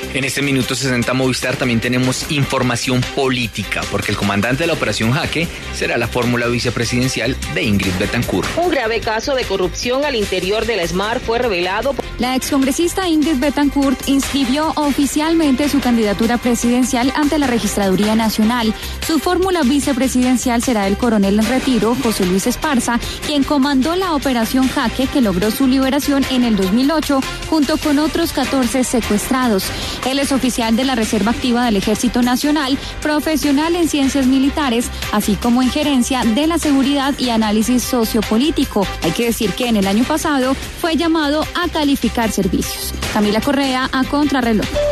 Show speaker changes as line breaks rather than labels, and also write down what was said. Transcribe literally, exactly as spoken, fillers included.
En este minuto sesenta Movistar también tenemos información política, porque el comandante de la operación Jaque será la fórmula vicepresidencial de Ingrid Betancourt.
Un grave caso de corrupción al interior de la ESMAD fue revelado.
La excongresista Ingrid Betancourt inscribió oficialmente su candidatura presidencial ante la Registraduría Nacional. Su fórmula vicepresidencial será el coronel en retiro, José Luis Esparza, quien comandó la operación Jaque, que logró su liberación en el dos mil ocho, junto con otros catorce secuestrados. Él es oficial de la Reserva Activa del Ejército Nacional, profesional en ciencias militares, así como en gerencia de la seguridad y análisis sociopolítico. Hay que decir que en el año pasado fue llamado a calificar servicios. Camila Correa, a Contrarreloj.